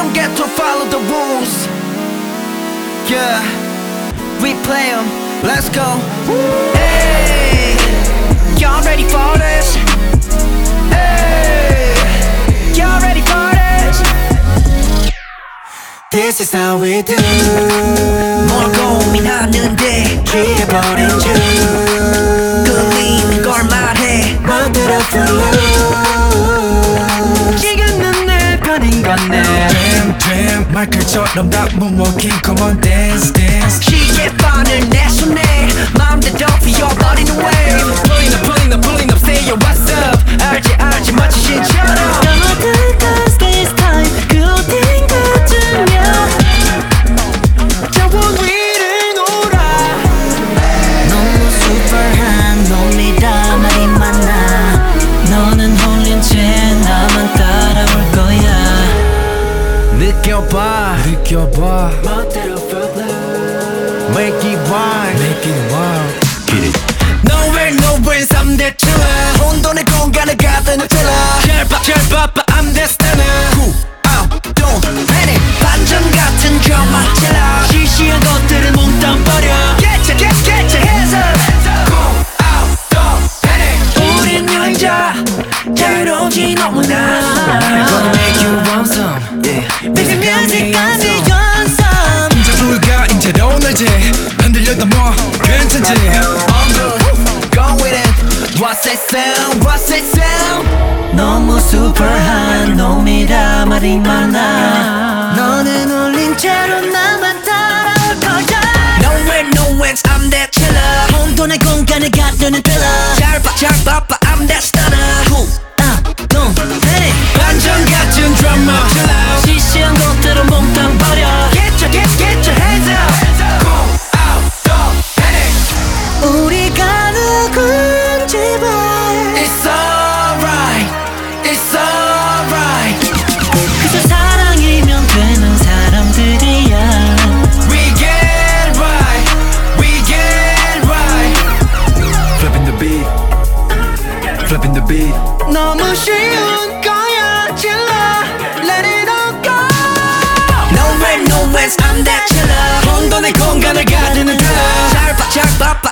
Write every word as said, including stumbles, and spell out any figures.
don't get to follow the rules. Yeah, we play them, let's go. Hey, y'all ready for this? Hey, y'all ready for this? This is how we do. 뭘 고민하는데 취해버린 줄 끌리는 걸 말해. 만들어 불러 지금은 내 편인 거네. Dream dream 마이클처럼 다 moonwalking Come on dance dance 시계바늘 내 손에 마음대로 피어버리는 wave. Pulling up pulling up pulling up Say yo what's up 알지 알지 마치 신처럼. 떠들까 space time 그 어딘 같으면 저원 위를 놀아. 너무 super한 놈이라 말이 많아. 너는 홀린 채 나만 따라올 거야. 느껴봐 느껴봐 멋대로 불러. Make it wild Make it wild Get it Nowhere nowhere 삼 대 칠러. 혼돈의 공간을 가득 채워. 찰밥 찰밥 I'm destined Cool out don't panic. 반전 같은 것만 찔러. 시시한 것들을 몽땅 버려. Get your get get your hands up. Cool out don't panic. 우린 여행자 자유로운지 너무나. Gonna make you want some Yeah Baby 뮤직까지 연습. 혼자 불가 인제로 날지 흔들려도 뭐 괜찮지 I'm good go with it. What's that sound what's that sound. 너무 super한 놈이라 말이 많아. 너는 홀린 채로 나만 따라올 거야. Nowhere nowhere I'm that chiller. 혼돈의 공간을 가두는 thriller. 잘 봐 잘 봐봐 I'm that stunner. Cool out don't panic. 반전 같은 드라마. 시시한 것들은 몽땅 버려. Get your get get your hands up. Cool out don't panic. 우리가 누군지 봐. It's alright it's alright. 그저 사랑이면 되는 사람들이야. We get right we get right. Flipping the beat Flipping the beat 너무 쉬운 거야 질러. Let it all go. Nowhere nowhere I'm that chiller. 혼돈의 공간을 가두는 thriller. 잘 봐 잘 봐봐